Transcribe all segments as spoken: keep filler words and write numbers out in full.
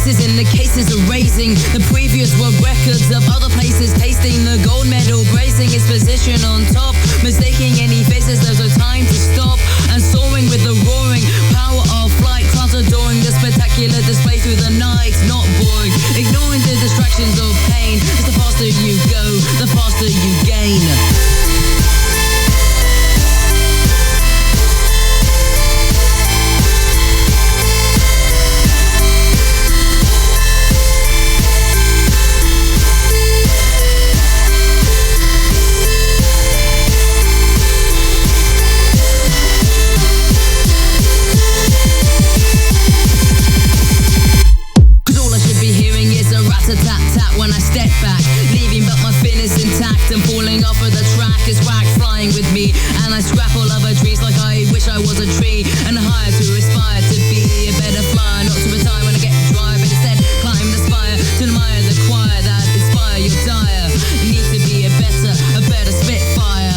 faces in the cases are raising. The previous world records of other places tasting the gold medal, bracing its position on top, mistaking any faces. There's no time to stop, and soaring with the roaring power of flight, clouds adoring the spectacular display through the night. Not boring, ignoring the distractions of pain. As the faster you go, the faster you gain. Tap-tap when I step back, leaving but my fin is intact, and falling off of the track is whack, flying with me. And I scrap all other trees like I wish I was a tree, and higher to aspire to be a better flyer, not to retire when I get dry, but instead climb the spire to admire the choir that inspire your dire. Need to be a better, a better spitfire.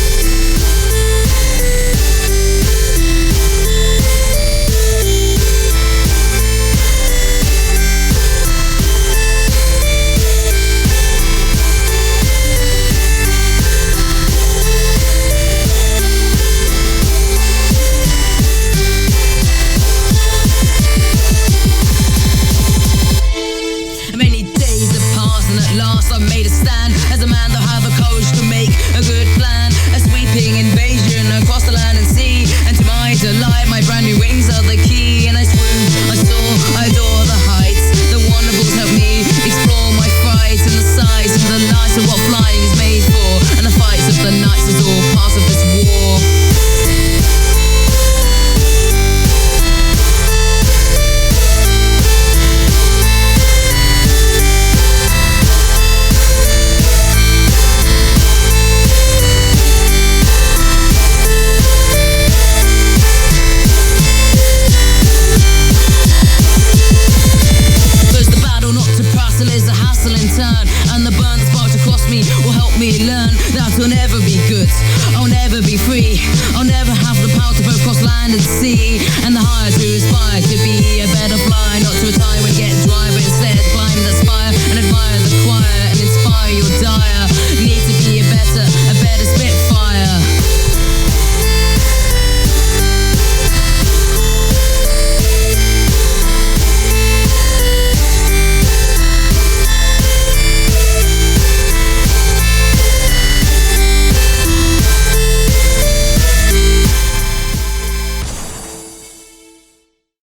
I've made a stand as a man that have the courage to make a good plan. A sweeping invasion across the land and sea, and to my delight my brand new wings are the key. And I swoon, I soar, I adore the heights. The wonderfuls help me explore my fright, and the sights and the lights of what flying is made for, and the fights of the nights is all part of this war. And the burn that sparks across me will help me learn that I'll never be good, I'll never be free, I'll never have the power to both cross land and sea. And the higher to aspire to be a better fly, not to retire when get dry, but instead climb the spire and admire the choir and inspire your dire.